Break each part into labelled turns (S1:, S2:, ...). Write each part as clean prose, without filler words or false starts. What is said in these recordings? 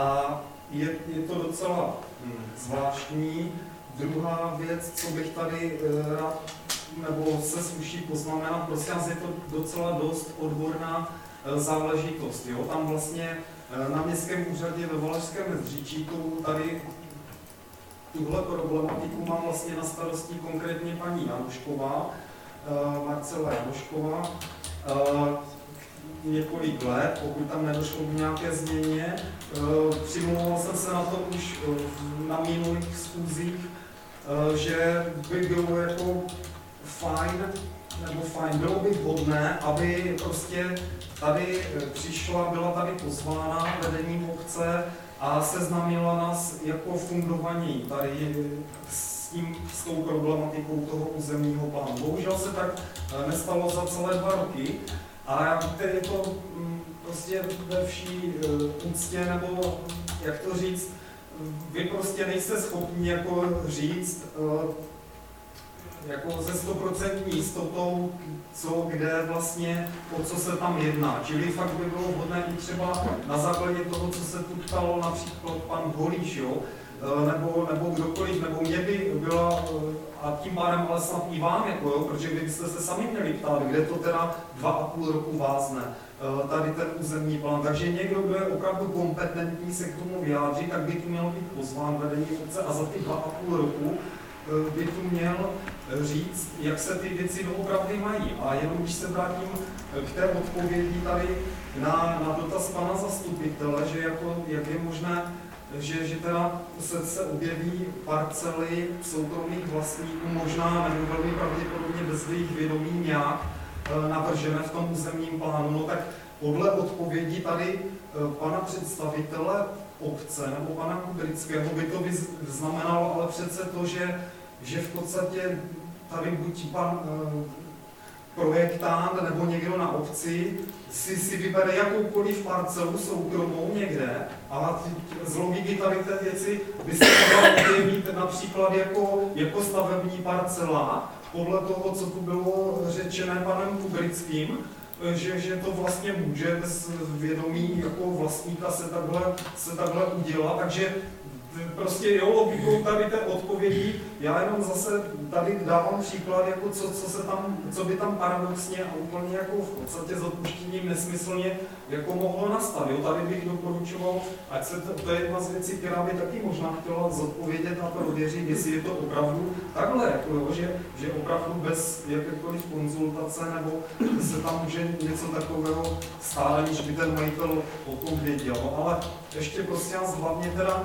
S1: A je to docela zvláštní. Druhá věc, co bych tady rád, nebo se sluší poznamenat, prostě je to docela dost odborná záležitost. Jo? Tam vlastně na městském úřadě ve Valašském Meziříčí tady tuhle problematiku má vlastně na starosti konkrétně paní Janošková, Marcela Janošková, několik let, pokud tam nedošlo k nějaké změně. Přimlouval jsem se na to už na minulých schůzích, že by bylo jako fajn, bylo by vhodné, aby prostě tady byla tady pozvána vedením obce a seznámila nás jako fundovaní tady s tou problematikou toho územního plánu. Bohužel se tak nestalo za celé 2 roky a víte, je to prostě ve vší úctě, nebo jak to říct, vy prostě nejste schopni jako říct jako se 100% jistotou, co, kde vlastně, o co se tam jedná. Čili fakt by bylo vhodné i třeba na základě toho, co se tu ptalo například pan Holíš, jo, nebo kdokoliv, nebo mě by byla, a tím pádem ale snad i vám, jako, jo, protože kdybyste se sami měli ptát, kde to teda 2,5 roku vázne, tady ten územní plán. Takže někdo, kdo je opravdu kompetentní se k tomu vyjádřit, tak by tu měl být pozván vedení obce a za ty 2,5 roku by tu měl říct, jak se ty věci doopravdy mají. A jenom když se vrátím k té odpovědi tady na dotaz pana zastupitele, že jako, jak je možné, že teda se objeví parcely soukromých vlastníků, možná nebo velmi pravděpodobně bez jejich vědomí nějak navržené v tom územním plánu. No tak podle odpovědi tady pana představitele obce nebo pana Kubrického by to znamenalo ale přece to, že v podstatě tady buď pan projektant nebo někdo na obci si vybere jakoukoliv parcelu soukromou někde a z logiky tady té věci by se mohla objevit například jako stavební parcela podle toho, co tu bylo řečené panem Kubrickým, že to vlastně může bez vědomí jako vlastníka se takhle udělat, takže prostě jo, logikou tady té odpovědi, já jenom zase tady dávám příklad, jako co by tam paradoxně a úplně jako v podstatě s odpuštěním nesmyslně jako mohlo nastat. Jo, tady bych doporučoval, ať se to je jedna z věcí, která by taky možná chtěla zodpovědět a prověřit, jestli je to opravdu takhle, jako jo, že opravdu bez jakékoliv konzultace nebo se tam může něco takového stát, aniž by ten majitel o tom věděl. No, ale ještě prosím vás hlavně teda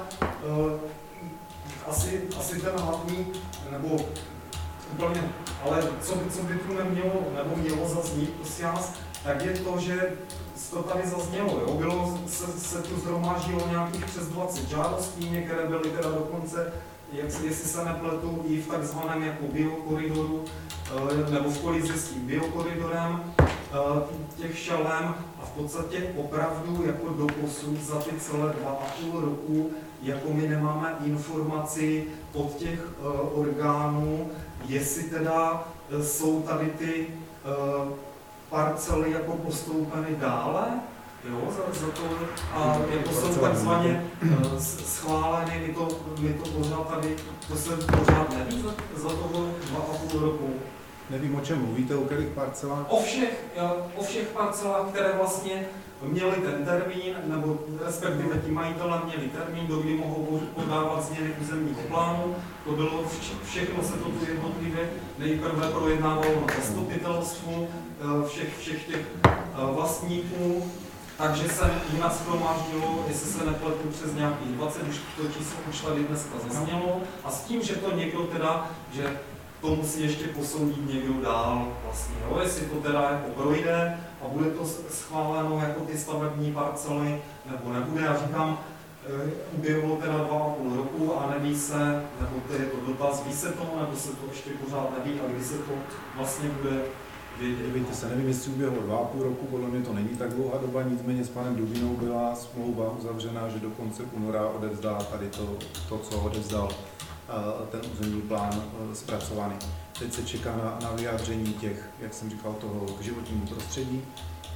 S1: asi ten hlavní, nebo úplně, ale co by tu nemělo, nebo mělo zaznít, prosím vás, tak je to, že to tady zaznělo, jo? Se tu zhromáždilo nějakých přes 20 žádostí, některé byly teda dokonce, jestli se nepletu, i v takzvaném jako biokoridoru, nebo v kolizi s tím biokoridorem, těch šalem a v podstatě opravdu jako doposud za ty celé 2,5 roku, jako my nemáme informaci od těch orgánů, jestli teda jsou tady ty parcely jako postoupeny dále, jo, za to, a jako jsou takzvaně schváleny, my to pořád tady, to se pořád neví za toho 2,5 roku.
S2: Nevím, o čem mluvíte, o kterých parcelách?
S1: O všech parcelách, které vlastně měli ten termín, nebo respektive ti majitelé měli termín, do kdy mohou podávat změny územního plánu. To bylo všechno, se to tu jednotlivě nejprve projednávalo na zastupitelstvu všech těch vlastníků, takže se jim nashromáždilo, jestli se nepletu, přes nějakých 20, už to číslo už tady dneska zaznělo, a s tím, že to někdo teda, že to musí ještě posoudit někdo dál vlastně, jo? Jestli to teda jako projde a bude to schváleno jako ty stavební parcely, nebo nebude. Já říkám, uběhlo teda 2,5 roku a neví se, nebo to je to dotaz, ví se to, nebo se to ještě pořád neví a kdy se to vlastně bude vědět.
S2: Víte se, nevím, jestli uběhlo 2,5 roku, podle mě to není tak dlouhá doba, nicméně s panem Dubinou byla smlouva uzavřená, že do konce února odevzdá tady to, co odevzdal ten územní plán zpracovaný. Teď se čeká na vyjádření těch, jak jsem říkal, toho k životnímu prostředí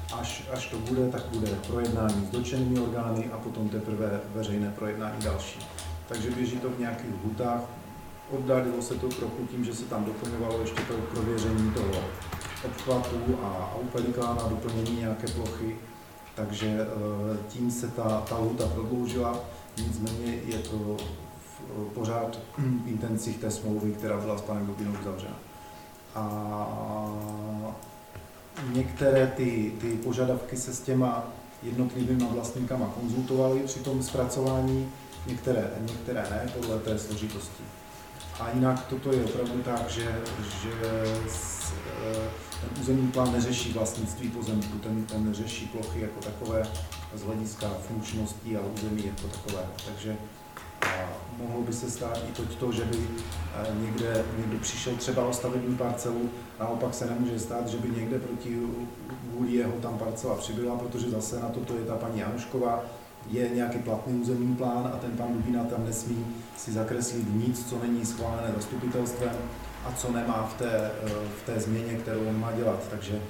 S2: až to bude, tak bude projednání s dotčenými orgány a potom teprve veřejné projednání další. Takže běží to v nějakých lhůtách. Oddálilo se to trochu tím, že se tam doplňovalo ještě to prověření toho obchvatu a upelikána, doplnění nějaké plochy, takže tím se ta lhůta prodloužila, nicméně je to pořád v intencích té smlouvy, která byla s panem Dubinou uzavřena. A některé ty požadavky se s těma jednotlivými vlastníkama konzultovaly při tom zpracování, některé ne, podle té složitosti. A jinak toto je opravdu tak, že ten územní plán neřeší vlastnictví pozemku, ten neřeší plochy jako takové z hlediska funkčností a území jako takové. Takže mohlo by se stát i to, že by někdo přišel třeba o stavební parcelu, naopak se nemůže stát, že by někde proti vůli jeho tam parcela přibyla, protože zase na toto je ta paní Janušková, je nějaký platný územní plán a ten pan Dubina tam nesmí si zakreslit nic, co není schválené zastupitelstvem a co nemá v té změně, kterou on má dělat. Takže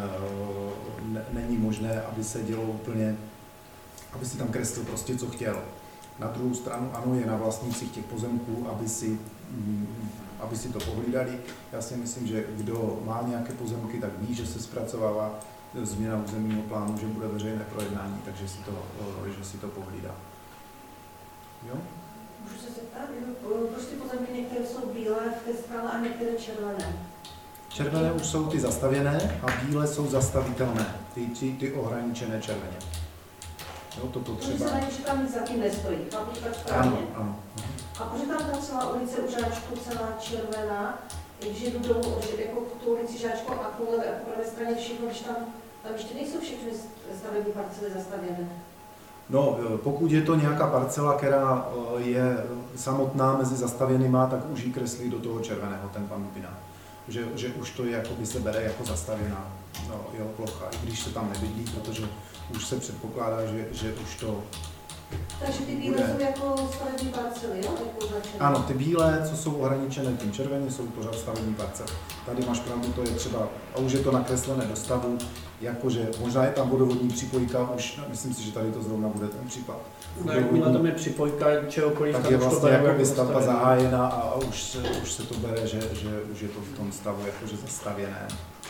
S2: není možné, aby se dělo úplně, aby si tam kreslil prostě, co chtěl. Na druhou stranu, ano, je na vlastnících těch pozemků, aby si to pohlídali. Já si myslím, že kdo má nějaké pozemky, tak ví, že se zpracovává změna územního plánu, že bude veřejné projednání, takže si to pohlídá. Jo?
S3: Můžu se zeptat, proč ty pozemky některé jsou bílé v té skale a některé červené?
S2: Červené už jsou ty zastavěné a bílé jsou zastavitelné, ty ohraničené červeně. Jo, toto třeba...
S3: To že tam nic za tím nestojí, chápu tak správně?
S2: Ano.
S3: A protože tam ta celá ulice u Žáčku, celá červená, že jdou jako tu ulici Žáčku a po pravé straně všechno, když tam ještě nejsou všechny stavební parcely zastavěné.
S2: No, pokud je to nějaká parcela, která je samotná mezi zastavěnýma, tak už ji kreslí do toho červeného ten pan Dubina. Že už to je, jako by se bere jako zastavěná jeho plocha, i když se tam nebydlí, protože už se předpokládá, že už to
S3: Takže ty bílé jsou jako stavební parcely, jo?
S2: Ano, ty bílé, co jsou ohraničené tím červeně, jsou pořád stavební parcely. Tady máš pravdu, to je třeba, a už je to nakreslené do stavu, jakože možná je tam vodovodní připojka, už myslím si, že tady to zrovna bude ten případ.
S4: Jakmile tam je připojka čehokoliv,
S2: tak je vlastně jako stavba zahájena a už se to bere, že už je to v tom stavu jakože zastavěné.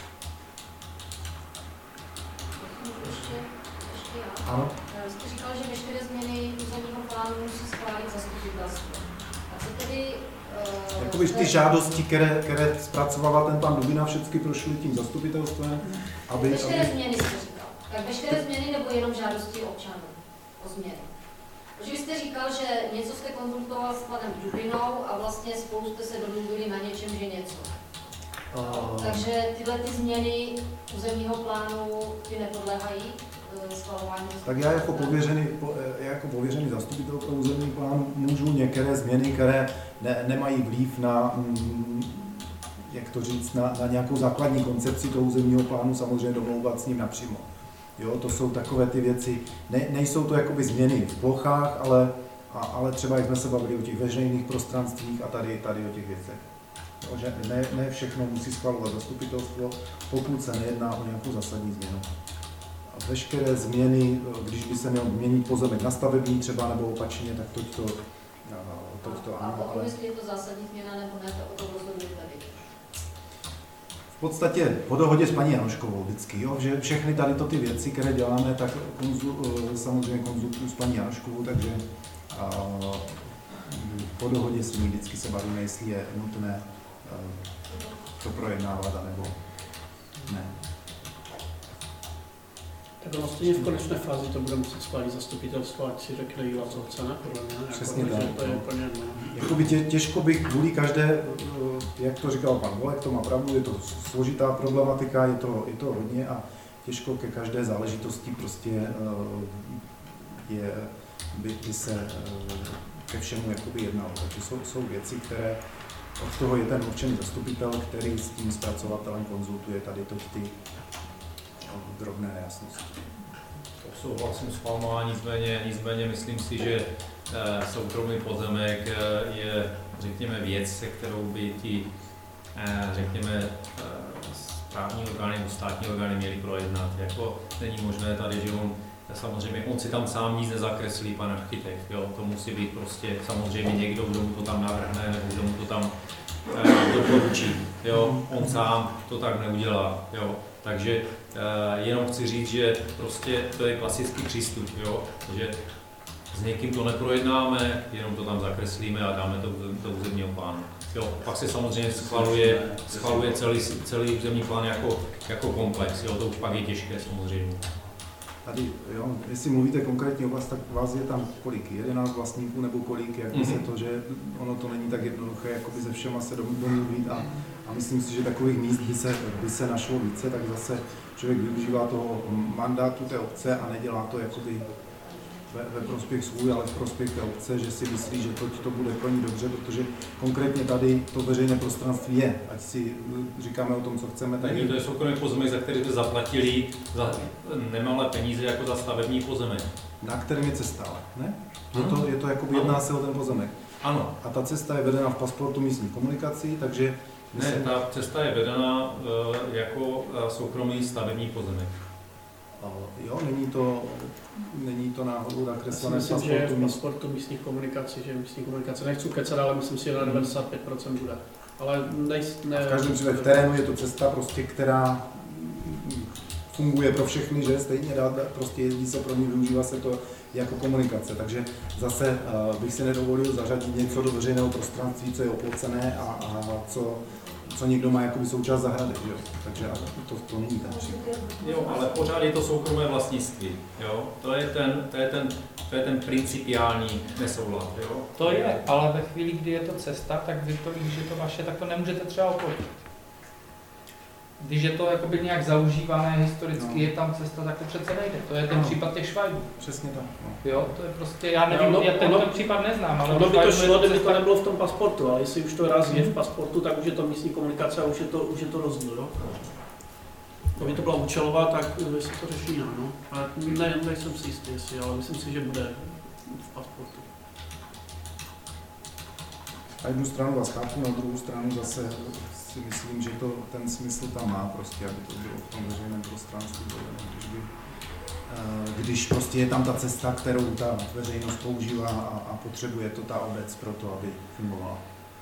S5: Ještě
S2: ano.
S5: Jste říkal, že veškeré změny územního plánu musí schválit zastupitelstvo. A co tedy...
S2: Jakoby ty žádosti, které zpracovala ten pan Dubina, všechny prošly tím zastupitelstvem,
S5: Veškeré změny jste říkal. Tak veškeré změny nebo jenom žádosti občanů o změny? Protože vy jste říkal, že něco jste konzultoval s panem Dubinou a vlastně spolu jste se domluvili na něčem, že něco. Takže tyhle ty změny územního plánu ty nepodléhají schvalování?
S2: Tak já jako pověřený zastupitel pro územní plán můžu některé změny, které nemají vliv na, jak to říct, na nějakou základní koncepci toho územního plánu, samozřejmě domlouvat s ním napřímo. Jo, to jsou takové ty věci, nejsou to jakoby změny v plochách, ale třeba jak jsme se bavili o těch veřejných prostranstvích a tady o těch věcech. Jo, že ne všechno musí schvalovat zastupitelstvo, pokud se nejedná o nějakou zásadní změnu. A veškeré změny, když by se měl měnit pozemek na stavební třeba nebo opačně, tak to ano.
S5: A potom, jestli je to zásadní změna nebo ne, to o tom rozhoduje tady.
S2: V podstatě po dohodě s paní Januškovou vždycky, jo, že všechny tady ty věci, které děláme, tak samozřejmě konzultuju s paní Januškovou, takže po dohodě s ní vždycky se bavíme, jestli je nutné to projednávat, nebo ne.
S4: Tak ono stejně v konečné fázi to bude muset schválit zastupitelstvo, ať si řekne jíla co chce, ne? Podle mě.
S2: Přesně tak.
S4: To je úplně jedno.
S2: Jakoby těžko bych kvůli každé, jak to říkal pan Volek, to má pravdu, je to složitá problematika, je to hodně a těžko ke každé záležitosti prostě by se ke všemu jakoby jednalo. Takže jsou věci, které od toho je ten určený zastupitel, který s tím zpracovatelem konzultuje tady ty drobné nejasnosti.
S6: Souhlasím s vámi, nicméně myslím si, že soukromý pozemek je, řekněme, věc, se kterou by ti, řekněme, správní orgány nebo státní orgány měly projednat. Jako není možné tady, že samozřejmě on si tam sám nic nezakreslí, pan architekt, jo, to musí být prostě samozřejmě někdo, kdo mu to tam navrhne nebo kdo mu to tam doporučí, jo, on sám to tak neudělá, jo. Takže jenom chci říct, že prostě to je klasický přístup, jo, že s někým to neprojednáme, jenom to tam zakreslíme a dáme to do územního plánu. Jo, pak se samozřejmě schvaluje celý územní plán jako komplex, jo, to už pak je těžké samozřejmě.
S2: Tady, jo, jestli mluvíte konkrétní oblast, tak vás je tam kolik? 11 vlastníků nebo kolik, jak by se to, že ono to není tak jednoduché, jakoby ze všema se domluvit a myslím si, že takových míst by se našlo více, tak zase člověk využívá toho mandátu té obce a nedělá to jakoby ve prospěch svůj, ale v prospěch té obce, že si myslí, že to bude pro ní dobře, protože konkrétně tady to veřejné prostranství je, ať si říkáme o tom, co chceme.
S6: Není, to je soukromý pozemek, za který jsme zaplatili za nemalé peníze jako za stavební pozemek.
S2: Na kterém je cesta, ne? Je to jakoby jedná se o ten pozemek.
S6: Ano.
S2: A ta cesta je vedena v pasportu místních komunikací, takže...
S6: Ne, ta cesta je vedena jako soukromý stavební pozemek.
S2: Jo, není to náhodou nakreslené v
S4: pasportu? Myslím, že je v pasportu místních komunikací, že místní komunikace, nechci kecat, ale myslím si, že na 95% bude. Ale
S2: v každém případě v terénu je to cesta, prostě, která funguje pro všechny, že stejně prostě jezdí se pro ní, využívá se to jako komunikace. Takže zase bych si nedovolil zařadit něco do veřejného prostranství, co je oplocené a co někdo má jakoby součást zahrady, jo. Takže to není ten příklad.
S6: Jo, ale pořád je to soukromé vlastnictví, jo. To je ten principiální nesoulad, jo.
S7: To je, ale ve chvíli, kdy je to cesta, tak vy to víš, že to vaše, tak to nemůžete třeba oplotit. Když je to jakoby nějak zaužívané historicky, je tam cesta, tak to přece nejde. To je ten případ těch Švajbů.
S2: Přesně tak.
S7: Jo, to je prostě, já nevím, já ten případ neznám, ale
S4: ono by to šlo, kdyby to nebylo v tom pasportu, ale jestli už to raz je v pasportu, tak už je to místní komunikace a už je to rozdíl, jo. Kdyby to byla účelová, tak se to řeší jinak, no. Ale nejsem si jistý, jestli, ale myslím si, že bude v pasportu.
S2: Na jednu stranu vás chápu, na druhou stranu zase si myslím, že to ten smysl tam má prostě, aby to bylo v tom veřejném prostranství. Když prostě je tam ta cesta, kterou ta veřejnost používá a potřebuje to ta obec pro to, aby fungovala.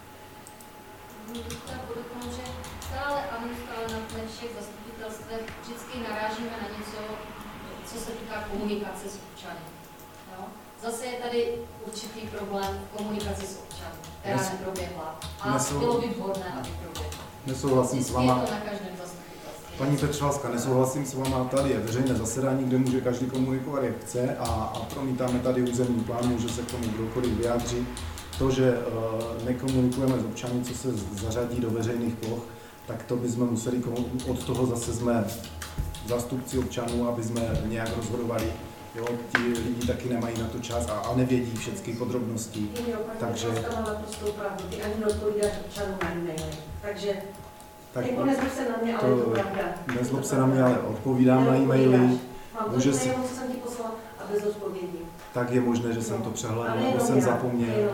S5: Tak podotknu, že stále na všech zastupitelstvech vždycky narážíme na něco, co se týká komunikace s občany. Jo? Zase je tady určitý problém v komunikaci s občany, která neproběhla. A bylo by vhodné, aby proběhla.
S2: Nesouhlasím s váma.
S5: Je to na každém zastupitelství.
S2: Paní Petřalská, nesouhlasím s váma, tady je veřejné zasedání, kde může každý komunikovat, jak chce a promítáme tady územní plán, může se k tomu kdokoliv vyjádřit. To, že nekomunikujeme s občany, co se zařadí do veřejných ploch, tak to bychom museli, od toho zase jsme zástupci občanů, aby jsme nějak rozhodovali. Jo, ti lidi taky nemají na to čas a nevědí všechny podrobnosti.
S3: Takže má naprostou pravdu, ty ani neodpovídáš občanům na e-maily. Takže jako nezlob se na mě, ale to pravda.
S2: Nezlob se na mě, ale odpovídám na e-maily.
S3: Mám to jenom, co jsem ti poslala a bez odpovědí.
S2: Tak je možné, že jsem to přehlédl, nebo jsem zapomněl.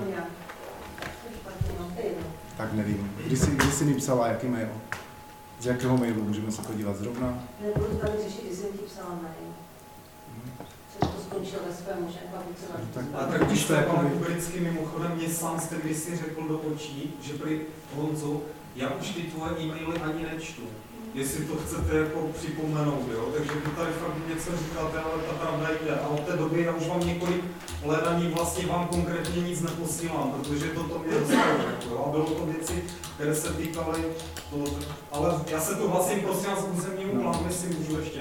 S2: Tak nevím. Kdy jsi mi psala, jaký mail? Z jakého mailu? Můžeme se podívat zrovna?
S3: Nebudu to tady řešit, když jsem ti psala mail. Jsem to skončil ve svému, že
S1: tak když to jako Kubrický mimochodem mě sám jste kdysi řekl do očí, že prý Honzo, já už ty tvoje e-maily ani nečtu. Jestli to chcete jako připomenout, jo? Takže vy tady fakt něco říkáte, ale ta pravda jde. A od té doby já už vám několik hledání vlastně vám konkrétně nic neposílám, protože toto mě dostalo, jo? A bylo to věci, které se týkaly toho, ale já se to hlasím prosím vás k územnímu plánu, jestli můžu ještě.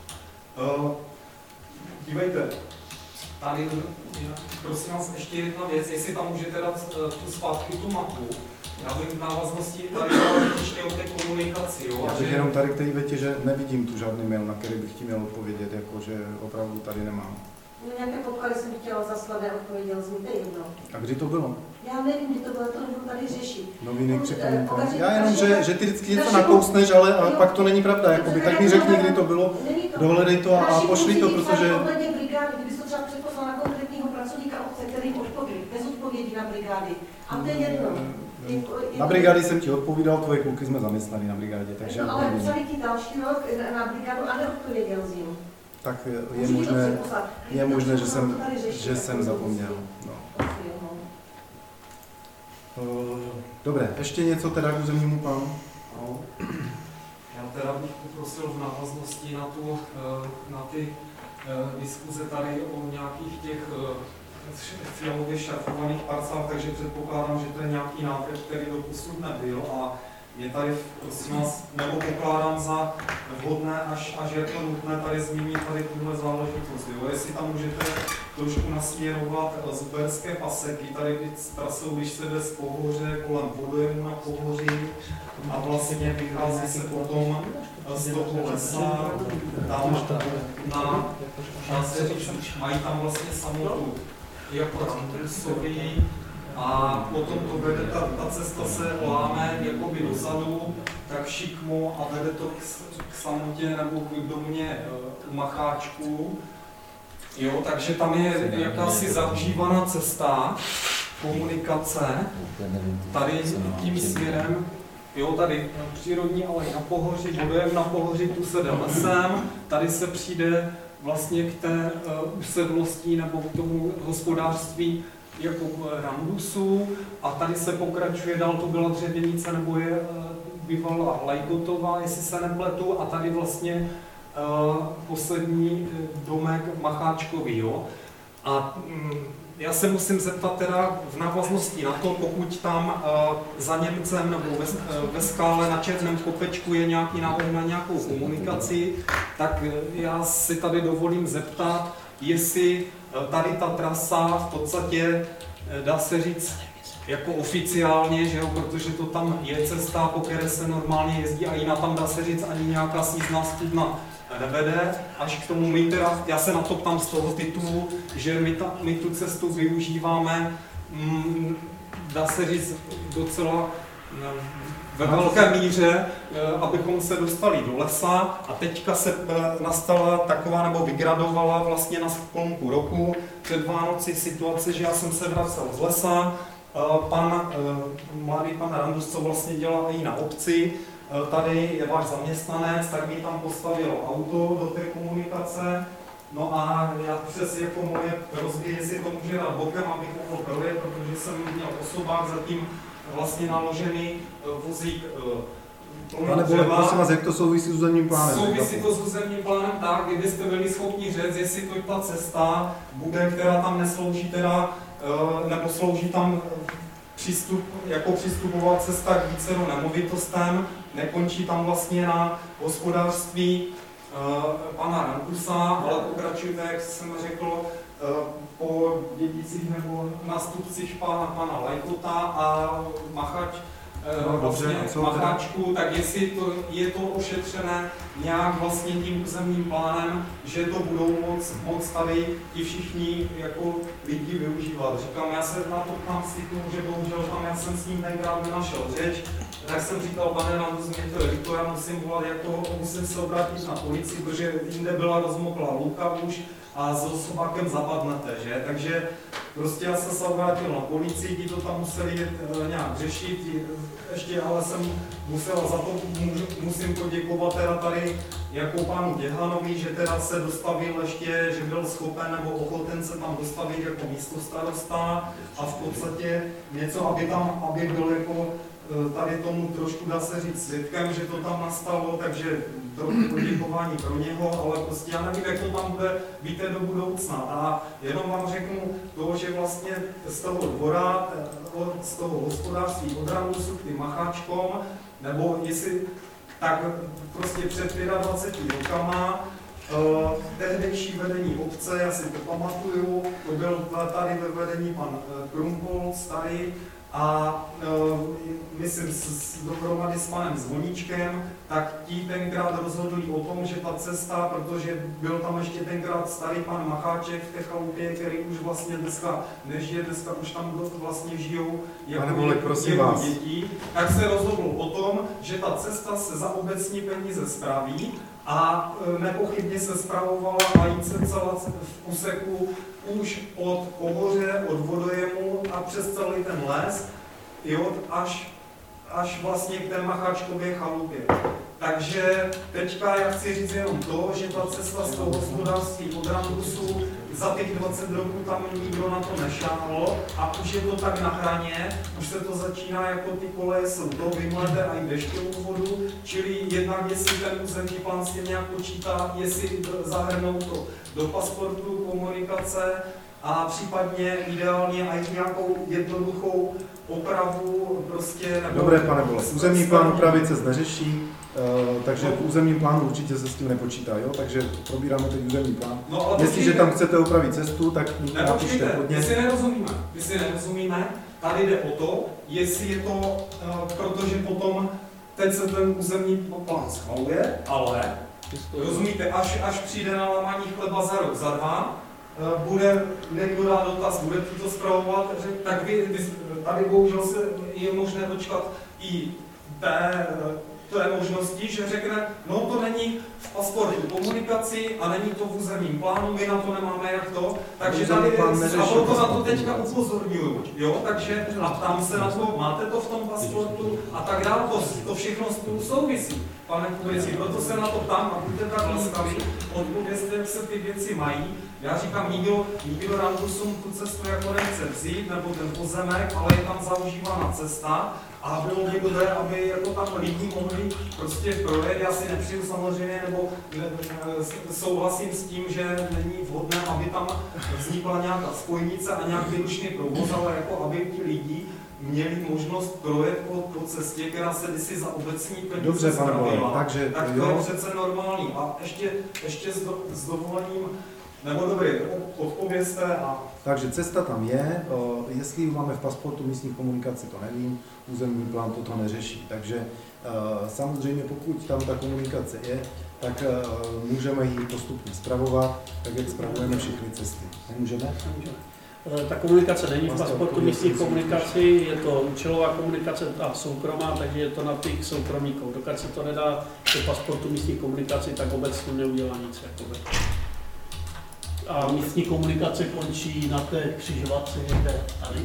S1: Dívejte, tady prosím vás ještě jedna věc, jestli tam můžete dát zpátky tu mapu. Já bych v návaznosti tady ještě o té komunikaci, jo?
S2: Já bych jenom tady k té větě, že nevidím tu žádný mail, na který bych ti měl odpovědět, jako že opravdu tady nemám.
S3: No, nějaké podklady jsem chtěla zaslat, neodpověděl jsem to jedno.
S2: A kdy to bylo?
S3: Já nevím, kdy to bylo, to nebudu tady řešit.
S2: Noviny připomínka. Já jenom, že ty vždycky něco nakousneš, ale pak to není pravda, jakoby, tak mi řekni, kdy to bylo, dohledej to a pošli to, protože...
S3: Ohledně brigády, kdyby to třeba předposlal na konkrétního pracovníka obce, který odpoví, bez odpovědi na brigády. A to je jedno.
S2: Na brigádě jsem ti odpovídal, tvoje kluky jsme zaměstnali na brigádě, takže...
S3: No, ale vzali ti další rok na brigádu a neodpověděl jim.
S2: Tak je možné, že jsem zapomněl. No. Dobré, ještě něco teda k územnímu plánu?
S1: No. Já teda bych poprosil v návaznosti na ty diskuze tady o nějakých těch fialově šarfovaných parcách, takže předpokládám, že to je nějaký návrh, který doposud nebyl a je tady, prosím vás, nebo pokládám za vhodné, až je to nutné tady zmínit tady tuhle záležitost. Jo? Jestli tam můžete trošku nasměrovat zuberské paseky, tady trasou, když se jde z Pohoře kolem vodojemu na Pohoří a vlastně vychází se potom z toho lesa, tam dá se říct, mají tam vlastně samotu jako Randrusový, a potom to vede, ta cesta se láme jakoby dozadu, tak šikmo a vede to k samotě nebo k domě u Macháčku. Jo, takže tam je jakási zaužívaná cesta, komunikace, tady tím směrem, jo, tady přírodní alej na Pohoří, vodojem na Pohoří, tu se jde lesem, tady se přijde vlastně k té usedlosti nebo k tomu hospodářství jako Randusu a tady se pokračuje dál, to byla Dřevěnice nebo je bývalá Lajgotová, jestli se nepletu, a tady vlastně poslední domek Macháčkový, jo. A já se musím zeptat teda v návaznosti na to, pokud tam za Němcem nebo ve skále na Černém kopečku je nějaký návrh na nějakou komunikaci, tak já si tady dovolím zeptat, jestli tady ta trasa v podstatě, dá se říct, jako oficiálně, že jo, protože to tam je cesta, po které se normálně jezdí a jiná tam, dá se říct, ani nějaká snížná studna nevede, až k tomu my teda, já se na to ptám z toho titulu, že my tu cestu využíváme, dá se říct, docela ve velké míře, abychom se dostali do lesa a teďka se nastala taková, nebo vygradovala vlastně na sklonku roku před Vánoci situace, že já jsem se vracel z lesa, mladý pan Randus, co vlastně dělá i na obci, tady je váš zaměstnanec, tak mi tam postavilo auto do té komunikace, no a já přes jako moje rozvě, jestli to může dát bokem, abych mohl projet, protože jsem měl osobák zatím vlastně naložený vozík
S2: Pane Bole, prosím vás, jak to souvisí s územním plánem?
S1: Souvisí to s územním plánem tak, kdybyste byli schopni říct, jestli to ta cesta bude, která tam neslouží teda, nebo slouží tam jako přístupová cesta k vícero nemovitostem, nekončí tam vlastně na hospodářství pana Randusa, ale pokračujete, jak jsem řekl, po dědicích nebo nástupcích pana Lajkota a Macháčku, tak jestli je to ošetřené nějak vlastně tím územním plánem, že to budou moc tady ti všichni jako lidi využívat. Říkám, já se na to ptám z titulu, že bohužel tam já jsem s ním tenkrát nenašel řeč. Tak jsem říkal, pane Randus, mě to je líto, já musím volat, jako musím se obrátit na policii, protože jinde byla rozmoklá louka už a s osobákem zapadnete, že? Takže prostě já jsem se obrátil na policii, ti to tam museli nějak řešit, ještě ale jsem musel za to, musím poděkovat teda tady jako panu Děhanovi, že teda se dostavil ještě, že byl schopen nebo ochoten se tam dostavit jako místostarosta a v podstatě něco, aby byl jako tady tomu trošku, dá se říct, svědkem, že to tam nastalo, takže trochu poděkování pro něho, ale prostě já nevím, jak to tam bude, víte, do budoucna. A jenom vám řeknu to, že vlastně z toho dvora, z toho hospodářství od Randusu k tím Macháčkom, nebo jestli tak prostě před 25 rokama, tehdejší vedení obce, já si to pamatuju, to byl tady ve vedení pan Krumpolc tady, a myslím dohromady s panem Zvoníčkem, tak ti tenkrát rozhodli o tom, že ta cesta, protože byl tam ještě tenkrát starý pan Macháček v té chalupě, který už vlastně dneska nežije, dneska už tam vlastně žijou jako jeho děti, tak se rozhodl o tom, že ta cesta se za obecní peníze spraví a nepochybně se spravovala majíce celá v úseku už od Pohoře, od vodojemu a přes celý ten les jo, až vlastně k té Macháčkově chalupě. Takže teďka já chci říct jenom to, že ta cesta z toho hospodářství od Randusu za těch 20 roků tam nikdo na to nešáhl a už je to tak na hraně, už se to začíná jako ty koleje jsou to, vymlete a i dešťovou vodu, čili jednak jestli ten územní plán s tím nějak počítá, jestli zahrnou to do pasportu, komunikace a případně ideálně i nějakou jednoduchou opravu prostě.
S2: Dobré, pane Bole, územní plán opravy cest neřeší, takže v územním plánu určitě se s tím nepočítá, jo? Takže probíráme teď územní plán.
S1: No,
S2: jestliže tam chcete opravit cestu, tak napište hodně.
S1: My si nerozumíme, tady jde o to, jestli je to, protože potom teď se ten územní plán schvaluje, ale rozumíte, až přijde na lámání chleba za rok, za dva, bude někdo dá dotaz, bude to spravovat, tak tady bohužel se je možné dočkat i té možnosti, že řekne, no to není v pasportu komunikaci a není to v územním plánu, my na to nemáme jak to, takže tady a proto na to teďka upozorňuju, jo, takže a ptám se na to, máte to v tom pasportu a tak dále, to všechno spolu souvisí, pane Kubici, proto se na to ptám a buďte tak laskaví, odpovězte, jak se ty věci mají. Já říkám, nikdo Randusům tu cestu jako nechce vzít, nebo ten pozemek, ale je tam zaužívána cesta a bylo by dobré, aby jako tam lidi mohli prostě projet. Já si nepřeju samozřejmě, nebo souhlasím s tím, že není vhodné, aby tam vznikla nějaká spojnice a nějaký rušný provoz, ale jako aby ti lidi měli možnost projet po cestě, která se kdysi za obecní peníze spravila. Tak to je přece normální. A ještě s dovolením, nebo dobrý, odpovězte a...
S2: Takže cesta tam je, jestli ji máme v pasportu místních komunikací, to nevím, územní plán toto neřeší. Takže samozřejmě pokud tam ta komunikace je, tak můžeme ji postupně spravovat, tak jak spravujeme všechny cesty. Nemůžeme?
S4: Ta komunikace není v pasportu místních komunikací, je to účelová komunikace a soukromá, takže je to na těch soukromníků. Dokud se to nedá do pasportu místních komunikací, tak obec to neudělá nic. Jakoby. A místní komunikace končí na té křižovatce někde tady.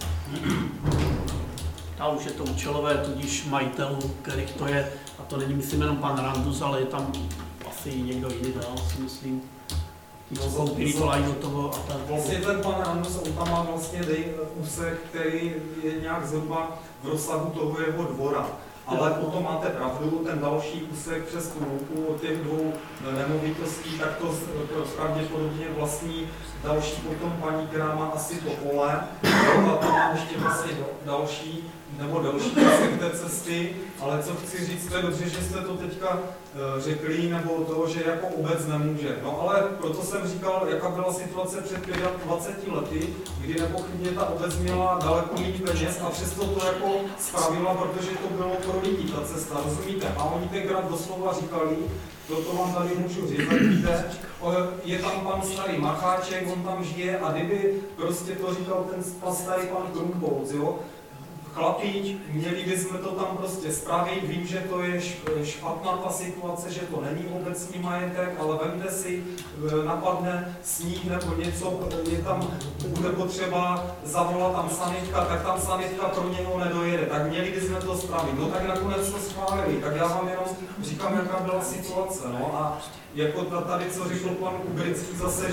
S4: A už je to účelové, tudíž majitelů, kterých to je, a to není myslím jenom pan Randus, ale je tam asi někdo jiný dál, si myslím. Který to lají do toho a tak.
S1: Vlastně ten pan Randus, on tam má vlastně úsek, který je nějak zhruba v rozsahu toho jeho dvora. Ale potom máte pravdu, ten další úsek přes tu louku od těch dvou nemovitostí, tak to pravděpodobně vlastní další potom paní, která má asi to pole, a tam má ještě vlastně další úsek té cesty, ale co chci říct, to je dobře, že jste to teďka řekli, nebo to, že jako obec nemůže. No ale proto jsem říkal, jaká byla situace před 25 lety, kdy nepochybně ta obec měla daleko méně peněz a přesto to jako spravila, protože to bylo pro lidi ta cesta, rozumíte? A oni tenkrát doslova říkali, toto vám tady můžu říct, tak víte, je tam pan starý Macháček, on tam žije a kdyby prostě to říkal ten starý pan Krumpolc, jo, chlapíč, měli bychom to tam prostě spravit, vím, že to je špatná ta situace, že to není obecní majetek, ale vemte si, napadne sníh nebo něco, je tam, bude potřeba zavolat tam sanitka, tak tam sanitka pro něho nedojede, tak měli bychom to spravit. No tak nakonec to schválili, tak já vám jenom říkám, jaká byla situace, no a jako tady, co řekl pan Kubrický zase,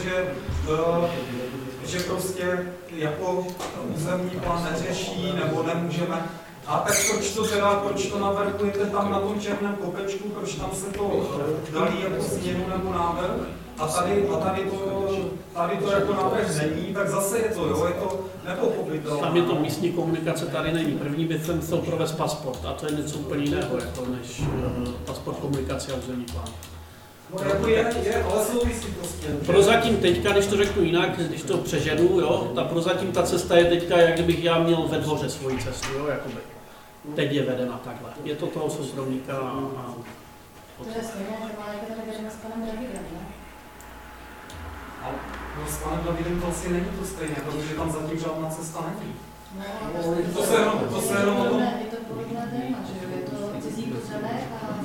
S1: že prostě jako územní plán neřeší nebo nemůžeme. A tak proč to navrhujete tam na tom černém kopečku, proč tam se to dali jako změnu nebo návrh? A tady to jako návrh není, tak zase je to, je to nepochopitelné.
S4: Tam je to místní komunikace, tady není. První by jsem musel provést pasport a to je něco úplně jiného, jako než pasport, komunikace a územní plán.
S1: No jako je, ale souvisí to s tím.
S4: Prozatím teďka, když to řeknu jinak, když to přeženu, jo, prozatím ta cesta je teďka, jak kdybych já měl ve dvoře svoji cestu, jo, jakoby. Teď je vedena takhle. Je to toho soukromníka a...
S5: To je stejné, že má někde vedena s panem Davidem, ne?
S1: Ale s panem Davidem to asi není to stejné, protože tam zatím žádná cesta není.
S5: No,
S1: to se jenom o tom...
S5: Je to podobné téma, že je to cizí pozemek a...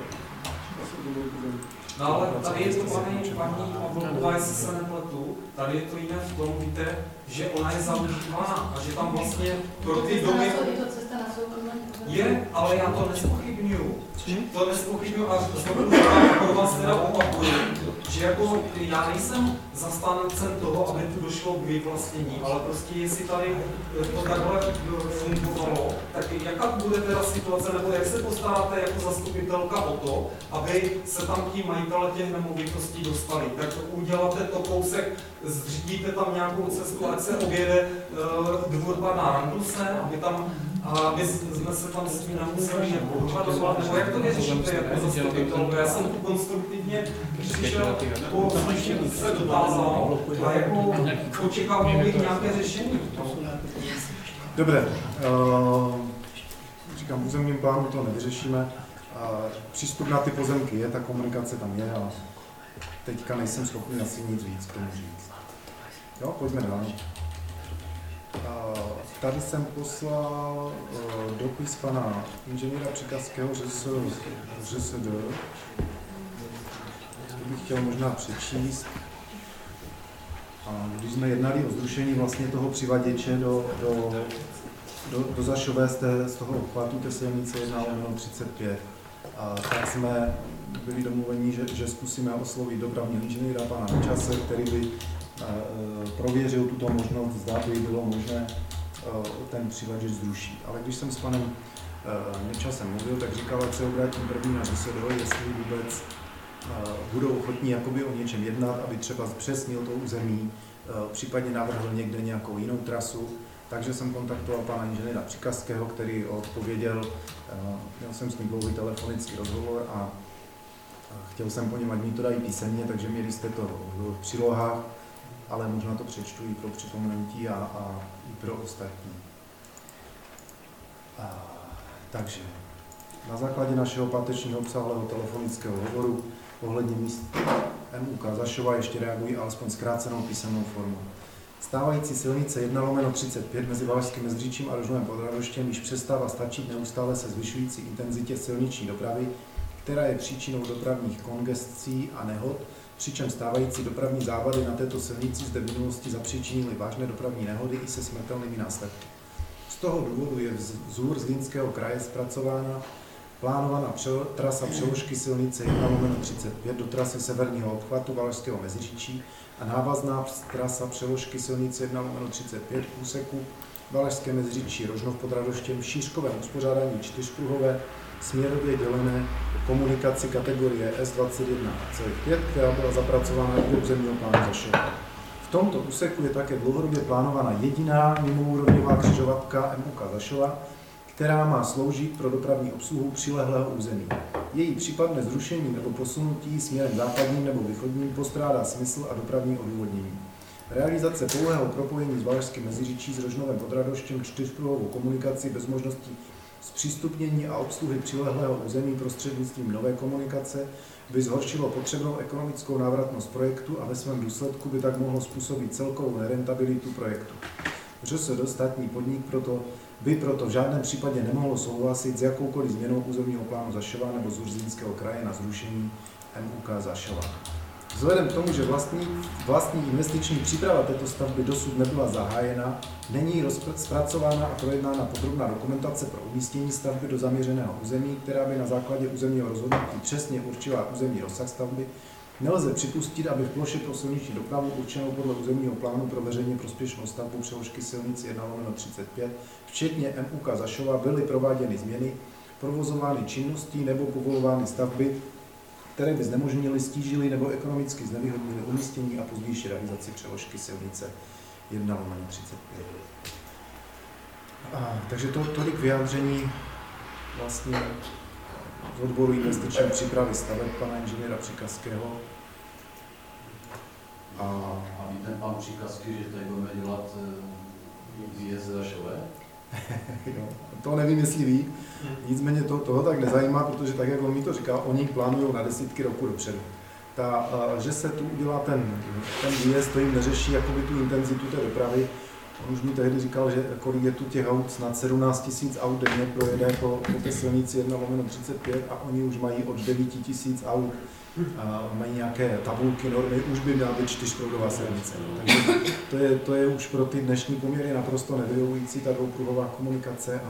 S1: No ale tady je to paní Pavlová, jestli se nepletu, tady je to jiné v tom, víte, že ona je zaužívána a že tam vlastně pro ty domy
S5: Je to cesta na soukromé.
S1: je, ale já to nezpochybňuju. To nezpochybňuju a znovu pro vás teda opakuju, že jako já nejsem zastáncem toho, aby tu došlo k vyvlastnění, ale prostě jestli tady to takhle fungovalo, tak jaká bude teda situace, nebo jak se postaráte jako zastupitelka o to, aby se tam ti majitele těch nemovitostí dostali. Tak uděláte to kousek, zřídíte tam nějakou cestu, ať se objede dvůr pana Randuse, aby jsme se tam s tím nemuseli nepočadovat, nebo jak to vyřešíte jako zastupitelka? Já jsem tu konstruktivně přišel, nebo se dotázal a jako očekával bych nějaké řešení.
S2: Dobré, říkám, v územním plánu to nevyřešíme. Přístup na ty pozemky je, ta komunikace tam je a teďka nejsem schopný asi nic víc k tomu říct. Jo, pojďme dál. Tady jsem poslal dopis pana inženýra Přikazského ŘSD. To bych chtěl možná přečíst. Když jsme jednali o zrušení vlastně toho přivaděče do Zašové z toho obchvatu té silnice 1/35, tak jsme byli domluveni, že zkusíme oslovit dopravního inženýra pana Nečase, který by prověřil tuto možnost, zda by bylo možné ten přivaděč zrušit. Ale když jsem s panem Nečasem mluvil, tak říkal, ať se obrátím první na ŘSD, jestli vůbec budou ochotní jakoby o něčem jednat, aby třeba zpřesnil to území, případně navrhl někde nějakou jinou trasu. Takže jsem kontaktoval pana inženýra Přikazského, který odpověděl, měl jsem s ním dlouhý telefonický rozhovor a chtěl jsem po něm, ať mi to dají písemně, takže měli jste to v přílohách, ale možná to přečtu i pro připomenutí a i pro ostatní. Takže na základě našeho pátečního obsáhlého telefonického hovoru ohledně míst MUK Zašova ještě reagují alespoň zkrácenou písemnou formou. Stávající silnice 1/35 mezi Valašským Meziříčím a Rožnovem pod Radoštěm již přestává stačit neustále se zvyšující intenzitě silniční dopravy, která je příčinou dopravních kongescí a nehod, přičemž stávající dopravní závady na této silnici zde v minulosti zapříčinily vážné dopravní nehody i se smrtelnými následky. Z toho důvodu je vzhůr Zlínského kraje zpracována plánovaná trasa přeložky silnice 1/35 do trasy severního obchvatu Valašského Meziříčí a návazná trasa přeložky silnice 1/35 v úseku Valašské Meziříčí Rožnov pod Radoštěm v šířkovém uspořádání čtyřpruhové směrově dělené komunikaci kategorie S21,5, která byla zapracována do územního plánu Zašova. V tomto úseku je také dlouhodobě plánovaná jediná mimoúrovňová křižovatka MUK Zašova, která má sloužit pro dopravní obsluhu přilehlého území. Její případné zrušení nebo posunutí směrem západním nebo východním postrádá smysl a dopravní odůvodnění. Realizace pouhého propojení s Valašským Meziříčí s Rožnovem pod Radoštěm čtyřpruhovou komunikaci bez možnosti zpřístupnění a obsluhy přilehlého území prostřednictvím nové komunikace by zhoršilo potřebnou ekonomickou návratnost projektu a ve svém důsledku by tak mohlo způsobit celkovou nerentabilitu projektu. ŘSD, státní podnik, by proto v žádném případě nemohlo souhlasit s jakoukoliv změnou územního plánu Zašova nebo Zlínského kraje na zrušení MUK Zašova. Vzhledem k tomu, že vlastní investiční příprava této stavby dosud nebyla zahájena, není zpracována a projednána podrobná dokumentace pro umístění stavby do zaměřeného území, která by na základě územního rozhodnutí přesně určila územní rozsah stavby, nelze připustit, aby v ploše pro silniční dopravu určenou podle územního plánu pro veřejně prospěšnou stavbu přeložky silnici 1/35, včetně MUK Zašova, byly prováděny změny, provozovány činnosti nebo povolovány stavby, které by znemožnily, stížily nebo ekonomicky znevýhodnily umístění a pozdější realizaci přeložky silnice 1/35. Takže tolik vyjádření vlastně z odboru investiční přípravy staveb pana inženýra Přikazského.
S8: A ví ten pan Přikazský, že tady budeme dělat výjezd ze Zašové?
S2: To nevím, jestli ví. Nicméně toho tak nezajímá, protože tak, jak on mi to říkal, oni plánují na desítky roku dopředu. Že se tu udělá ten výjezd, to jim neřeší jakoby tu intenzitu té dopravy. On už mi tehdy říkal, že kolik je tu těch aut, snad 17 000 aut denně projede po té silnici 1/35 a oni už mají od 9 000 aut. A mají nějaké tabulky, normy, už by měla být 4proudová silnice. Takže to je už pro ty dnešní poměry naprosto nevyhovující, ta dvoupruhová komunikace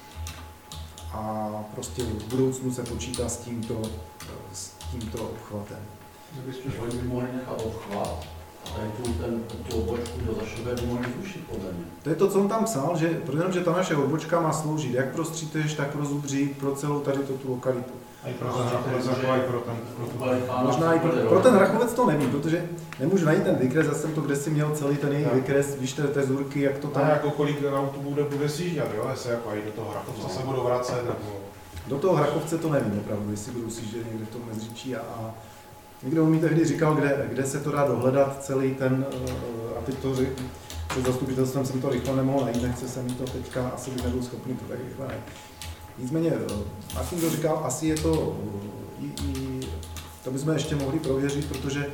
S2: a prostě v budoucnu se počítá s tímto obchvatem.
S8: Oni by mohli nechat obchvat a tu odbočku do Zašové by mohli zrušit podle mě.
S2: To je to, co on tam psal, že ta naše odbočka má sloužit jak pro Střítež, tak pro Zubří, pro celou tady tu lokalitu.
S9: A i pro ten Rakovec, a i pro ten...
S2: Možná i pro ten Rakovec to nevím, protože nemůžu najít ten vykres, já jsem to kde si měl celý ten jejich vykres, víš, té zůrky, jak to tam...
S9: A jako kolik autů bude sjíždět, jo, jestli jako i do toho Rakovce se budou vracet, nebo...
S2: Do toho Rakovce to nevím opravdu, jestli budou sjíždět někde v tom Mezříčí a někdo mi tehdy říkal, kde se to dá dohledat, celý ten, a teď to před zastupitelstvem jsem to rychle nemohl najít, nechce se mi to teďka, asi bych nebyl schopný to tak rychle najít. Nicméně, Martin to říkal, asi je to, to bychom ještě mohli prověřit, protože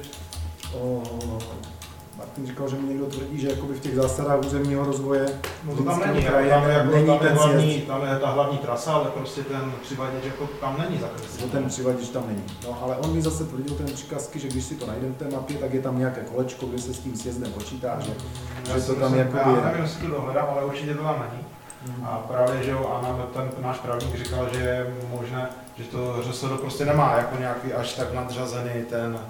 S2: Martin říkal, že mi někdo tvrdí, že jakoby v těch zásadách územního rozvoje
S9: no to tam není, tam je ta hlavní trasa, ale prostě ten přivaděč jako tam není zakreslený.
S2: Ten přivaděč tam není. No ale on mi zase tvrdil ten příkazky, že když si to najdeme v té mapě, tak je tam nějaké kolečko, kde se s tím sjezdem počítá, že to tam jakoby je.
S9: Já nevím, jestli to dohledám, ale určitě to tam není. A právě, že jo, a nám ten náš právník říkal, že je možné, že to ŘSD prostě nemá jako nějaký až tak nadřazený ten,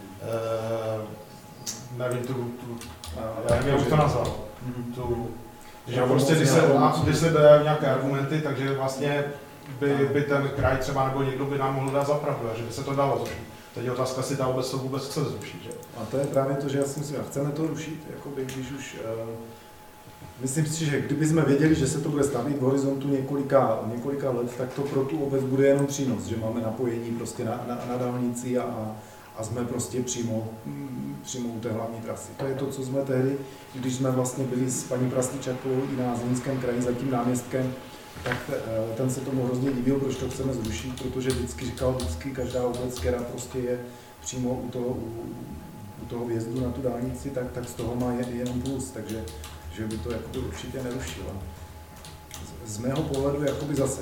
S9: nevím, já nevím, jak to nazval, že prostě, když se dají nějaké argumenty, takže vlastně by ten kraj třeba nebo někdo by nám mohl dát za pravdu, že by se to dalo zrušit. Teď je otázka, jestli ta obec to vůbec chce zrušit, že?
S2: A to je právě to, že já si myslím, že chceme to rušit, jakoby, když už... Myslím si, že kdybychom věděli, že se to bude stavět v horizontu několika let, tak to pro tu obec bude jenom přínos, že máme napojení prostě na dálnici a jsme prostě přímo u té hlavní trasy. To je to, co jsme tehdy, když jsme vlastně byli s paní Prasličakovou i na Zlínském kraji za tím náměstkem, tak ten se tomu hrozně divil, proč to chceme zrušit, protože vždycky říkal, každá obec, která prostě je přímo u toho vjezdu na tu dálnici, tak z toho má jenom plus, takže že by to jakoby určitě nerušilo. Z mého pohledu jakoby zase,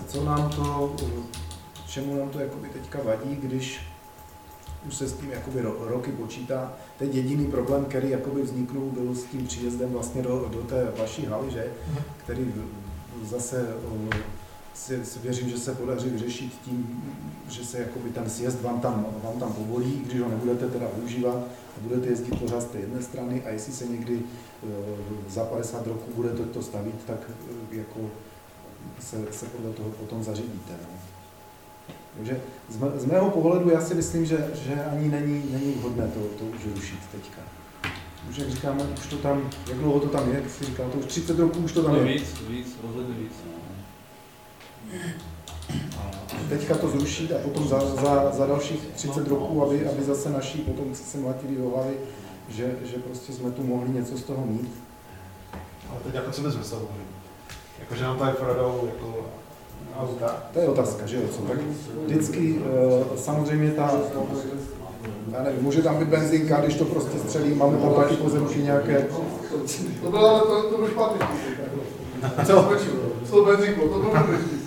S2: čemu nám to jakoby teďka vadí, když už se s tím jakoby roky počítá. Teď jediný problém, který jakoby vzniknul, byl s tím příjezdem vlastně do té vaší haly, že? Který zase si věřím, že se podaří vyřešit tím, že se jakoby ten sjezd vám tam povolí, když ho nebudete teda využívat a budete jezdit pořád z té jedné strany a jestli se někdy za 50 roků bude to stavit, tak jako se podle toho potom zařídíte. No. Takže z mého pohledu já si myslím, že ani není vhodné to už rušit teďka. Už jak říkáme, už to tam, jak dlouho to tam je, si říkám, to už 30 roků už to tam je.
S8: Víc, rozhodně víc.
S2: Teďka to zrušit a potom za dalších 30 roků, aby zase naši potomci se mlatili do hlavy, že prostě jsme tu mohli něco z toho mít.
S9: Ale teď jako co bys myslel? Jakože nám tady prodou jako auta?
S2: To je otázka, že jo, co? Tak vždycky samozřejmě já nevím, může tam být benzínka, když to prostě střelí, máme tam taky pozemky nějaké.
S10: To bylo špatný.
S2: Co?
S10: Co benzínko, to bylo dobrý.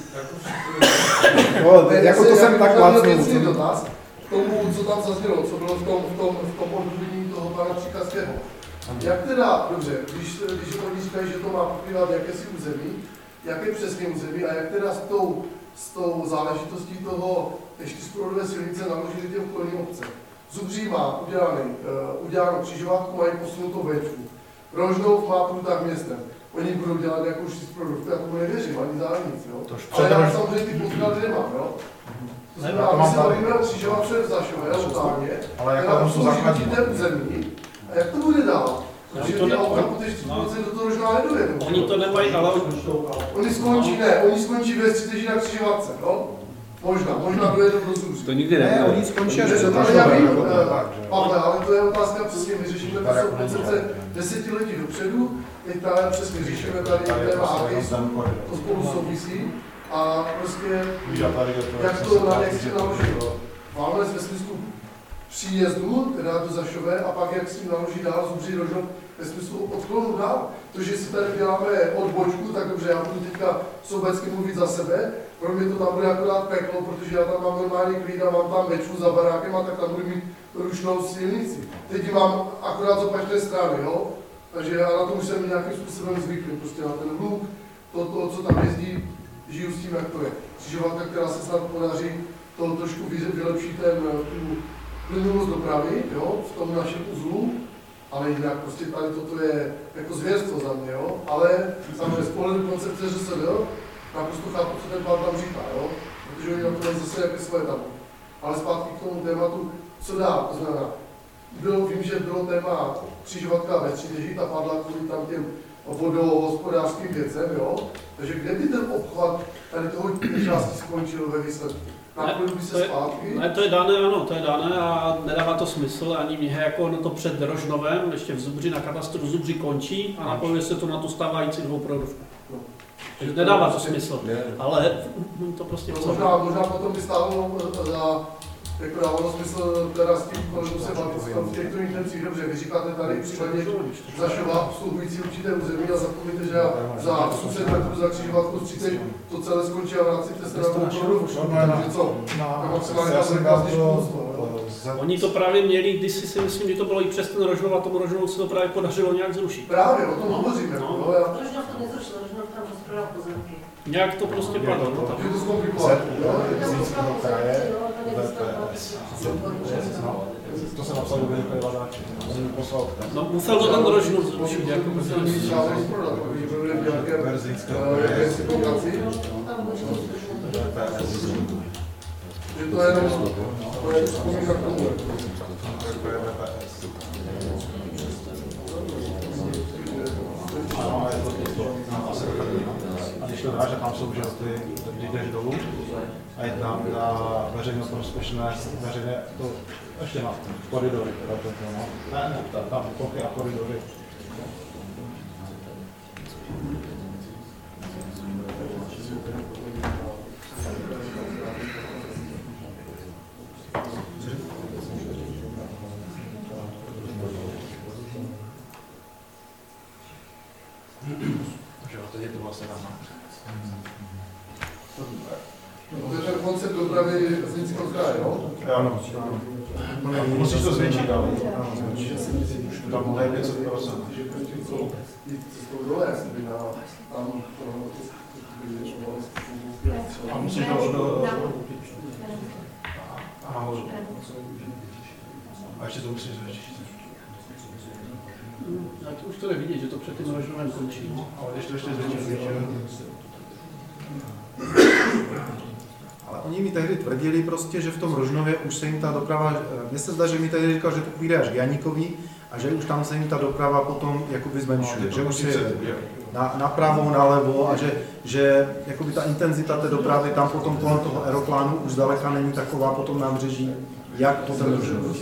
S2: Jako to jsem tak
S10: vácnul. Dotaz k tomu, co tam zaznělo, co bylo v tom odůvodnění toho pana Příkazského. Jak teda, dobře, když oni říkají, že to má pokrývat jakési území, jaké přesně území a jak teda s tou záležitostí toho 4proudové silnice naložili těm okolním obce. Zubří má udělanou křižovatku, mají posunutou větvu. Rožnov má průtah městem. Oni budou dělat nějakou 4proudovku, já tomu nevěřím, ani zájemnici, jo. Ale já samozřejmě ty podklady nemám, jo. To znamená, my se bavíme o křižovatce v Zašové, lokálně, která slouží té území. A jak to bude dál? Protože ty auta po té 4% do toho Rožnova nedojedou.
S4: Oni to nemají, ale
S10: oni skončí ve Stříteži na křižovatce, jo. Možná dojedou do Zubří.
S11: To nikdy ne.
S2: Oni skončí až
S10: do Pavle, ale to je otázka přesně, my řešíme to jsou koncepce 10 letí dopředu, teď tady přesně řešíme tady téma AKISu, to spolu souvisí a prostě jak si naloží Valnes ve smyslu příjezdu, teda do Zašové a pak jak s tím naloží dál Zubří, Rožnov, ve smyslu odklonu dál. To, že si tady děláme odbočku, tak dobře, já budu teďka sobecky mluvit za sebe, pro mě to tam bude akorát peklo, protože já tam mám normální klid a mám tam večku za barákem a tak tam budu mít rušnou silnici. Teď ji mám akorát z opačné strany, jo? Takže já na to musím nějakým způsobem zvyknout, prostě na ten hluk, to, co tam jezdí, žiju s tím, jak to je. Křižovatka, která se snad podaří to trošku vylepšit tu plynulost dopravy, jo, v tom našem uzlu, ale jinak prostě tady toto je jako zvěrstvo za mě, jo, ale samozřejmě z pohledu koncepce ŘSD naprosto chápu, co ten pán tam říká, jo, protože oni na to mají zase jaké svoje tam. Ale zpátky k tomu tématu, co dál, to znamená, vím, že bylo téma křižovatka ve Stříteži, ta padla kvůli tam těm vodohospodářským věcem, jo, takže kde by ten obchvat tady toho části skončil ve výsledku? Nakonec by se zpátky?
S4: Ne, to je dané, ano, to je dané a nedává to smysl ani mě, jako ono to před Rožnovem, ještě v Zubři, na katastru Zubři končí a napojuje se to na tu stávající dvouproudovku. Takže nedává to smysl, ale to prostě
S10: možná potom by stálo za, jako dávalo smysl teda s tím kolegou se bavit v těchto intencích, dobře, vy říkáte tady případně zašovat obsluhující určité území a zapomeňte, že za 800 metrů za křižovatku 30 to celé skončí a vracíte se na kontrolu. Takže co?
S4: Oni to právě měli, když si myslím, že to bylo i přes ten Rožnov a tomu Rožnovu se to právě podařilo nějak zrušit.
S10: Právě, o tom hovoříme.
S3: Rožnov to nezrušil, Rožnov tam rozprodal pozemky.
S4: Nějak to prostě padlo.
S10: Je to zkomplikovat.
S9: To se napsal do vyhledáče.
S4: No, musel to ten Rožnov zrušit, jako
S10: že to je jenom vzpomínka k tomu.
S9: A když to dá, že tam jsou želty, když jdeš dolů a je tam na veřejnost prospěšné, veřejné, to ještě má koridory, teda to, no. Ne, tam plochy a koridory.
S10: To je ten koncept dopravy Zlínského kraje, jo?
S9: Ano. Musíš to zvětšit, ale tam je 500%. A musíš to a ještě to musíš zvětšit.
S4: Tak už to je vidět, že to před tím Rožnovem končí.
S9: Ale když to ještě zvětšíš,
S2: ale oni mi tehdy tvrdili prostě, že v tom Rožnově už se jim ta doprava, mně se zdá, že mi tehdy říkal, že to půjde až k Janíkovi a že už tam se jim ta doprava potom jakoby zmenšuje, že už je napravo, nalevo a že jakoby ta intenzita té dopravy tam potom kolem toho aeroplánu už zdaleka není taková potom nábřeží, jak po ten Rožnov.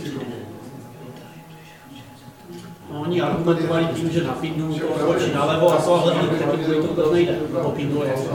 S4: No, oni argumentovali tím, že na Pindlu to odbočí nalevo a to, ale to nejde, po Pindlu je.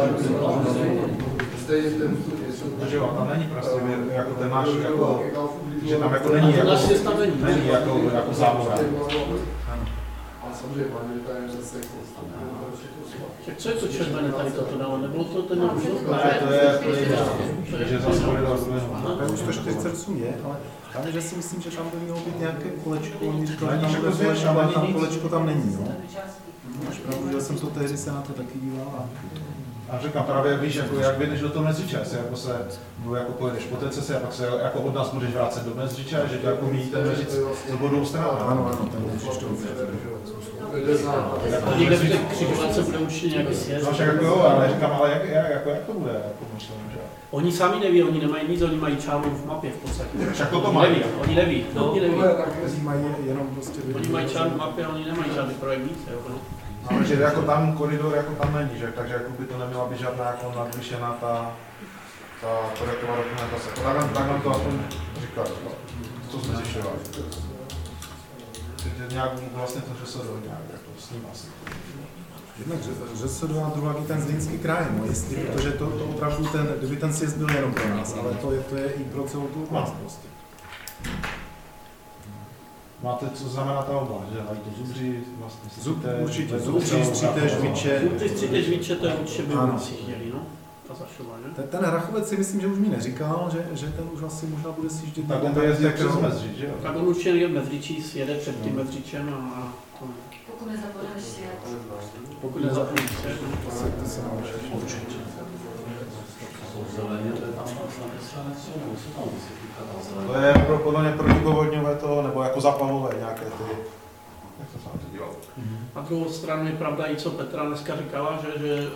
S9: Takže tam není prostě jako ten náš, jako, že tam jako není jako závora.
S10: Ale samozřejmě, to je zase
S4: tak co je to červené tady toto dalo? Nebylo to ten Rožnov?
S9: Ne, to je, že zase koridor
S2: To už to 48 je, ale že si myslím, že tam by mělo být nějaké kolečko, oni říkali, že tam bude kolečko, ale tam kolečko tam není, no. Máš pravdu, že jsem to tehdy se na to taky díval.
S9: A říkám právě, víš, jako, jak vyjdeš do toho Mezřiče, jako se, jako pojedeš po té cestě a pak se jako od nás budeš vrátit do Mezřiče, že to jako míjí ten Mezřic z obou stran.
S2: Ano, ten Mezřič to
S4: někde v té křižovatce bude určitě nějaký sjezd.
S9: No však jako jo, ale říkám, ale jak to bude, jako myslím, že...
S4: Oni sami neví, oni nemají nic, oni mají čárnu v mapě v podstatě.
S9: Však to mají.
S4: Oni neví.
S2: Oni mají jenom prostě...
S4: Oni mají čárnu v mapě, oni nemají žádný projekt víc, jo.
S9: Ale že jako tam koridor jako tam není, že? Takže jako by to neměla být žádná jako nadvyšená ta projektová dokumentace. Tak nám to aspoň říkali, co jsme zjišťovali. Nějak vlastně to ŘSD nějak jako s ním asi.
S2: Jednak ŘSD a druhý ten Zlínský kraj, no jestli, protože to opravdu kdyby ten sjezd byl jenom pro nás, ale to je i pro celou tu oblast prostě.
S9: Máte, co znamená ta oblast, že dělají to zubři, vlastně
S2: Určitě, zubři, stříte, žviče.
S4: Zubři, stříte, žviče, to je určitě by asi chtěli, no? Ta zašova, že?
S2: Ten Hrachovec si myslím, že už mi neříkal, že ten už asi možná bude sjíždět.
S9: Tak on to jezdí přes Mezřič, že jo?
S4: Tak on určitě je Mezřičí, sjede před tím Mezřičem a to ne.
S5: Pokud nezapomínáš svět.
S4: Pokud nezapomínáš svět,
S2: To se naučí.
S8: Určitě. Jsou zeleně, to je tam jsou tam vysypí.
S9: To je podle mě protipovodňové to, nebo jako zaplavové nějaké ty, jak to se na to dělalo.
S4: Na druhou stranu je pravda i co Petra dneska říkala, že